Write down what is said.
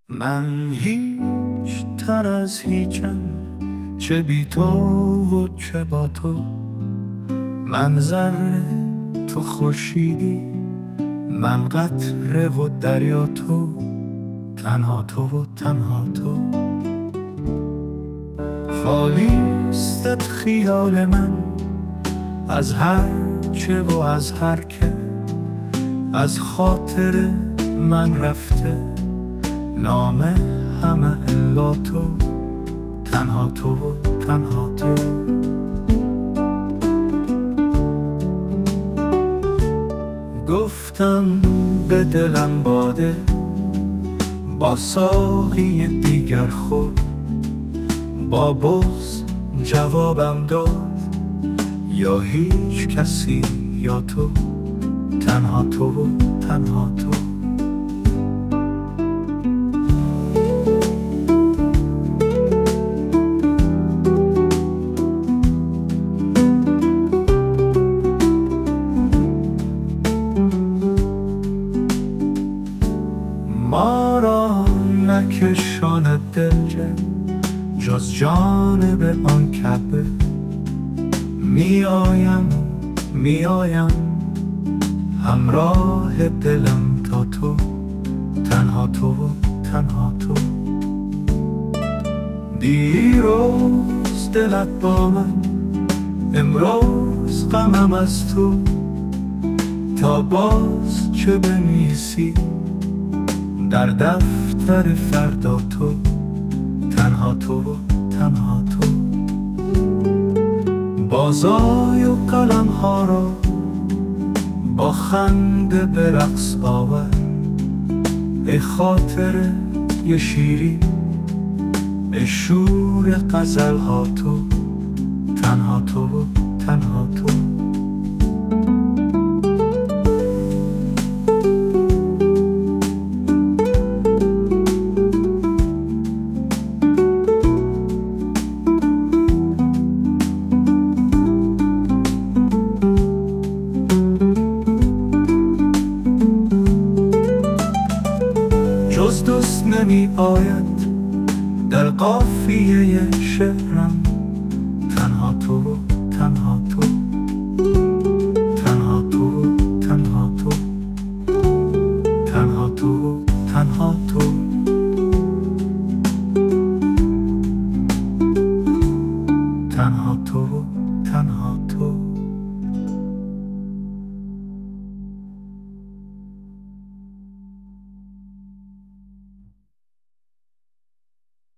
من هیچ تر از هیچم، چه بی تو و چه با تو. من ذره تو خورشیدی، من قطره و دریا تو. تنها تو و تنها تو. خالیستت خیال من از هر چه و از هر که. از خاطر من رفته نامه همه الا تو. تنها تو و تنها تو. گفتم به دلم باده، با ساقی دیگر خود. با بغض جوابم داد، یا هیچ کسی یا تو. تنها تو و تنها تو. ما را نکشاند دل جز جانب آن کعبه. میایم همراه دلم تا تو. تنها تو و تنها تو. دیروز دلت با من، امروز غمم از تو. تا باز چه بنویسی در دفتر فردا تو. تنها تو و تنها تو. بازای و قلم ها را با خنده به رقص آور. ای خاطر یه شیرین، ای شور غزل ها تو. تنها تو و تنها تو. جز دوست نمی آید در قافیه شعرم. تنها تو و تنها تو.